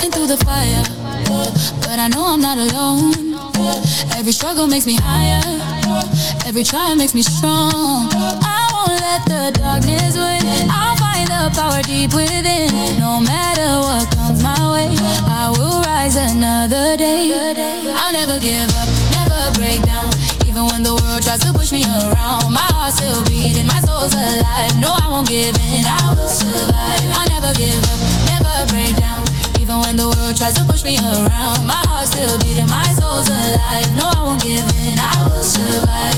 walking through the fire, but I know I'm not alone. Every struggle makes me higher, every trial makes me strong. I won't let the darkness win. I'll find the power deep within. No matter what comes my way, I will rise another day. I'll never give up, never break down. Even when the world tries to push me around, my heart's still beating, my soul's alive. No, I won't give in, I will survive. I'll never give up, never break down. Even when the world tries to push me around, my heart's still beating, my soul's alive. No, I won't give in, I will survive.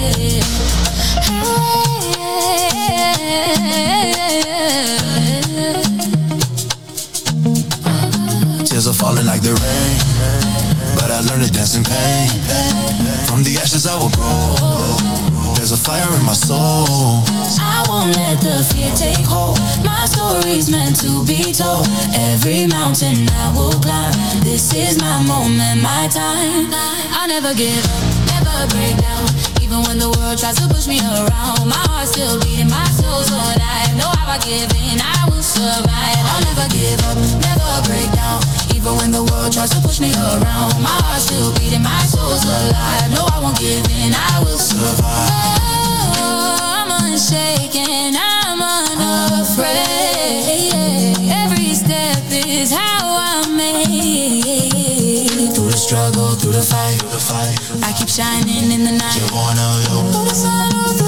Tears are falling like the rain, but I learned to dance in pain. From the ashes I will grow. There's a fire in my soul. I won't let the fear take hold. My story's meant to be told. Every mountain I will climb. This is my moment, my time. I'll never give up, never break down. Even when the world tries to push me around, my heart's still beating, my soul's alive. No, I give in, I will survive. I'll never give up, never break down. Even when the world tries to push me around, my heart's still beating, my soul's alive. No, I won't give in, I will survive. Oh, I'm unshaken, I'm unafraid. Every step is how I make. Through the struggle, through the fight, I keep shining in the night. You're one of you. Through the sun,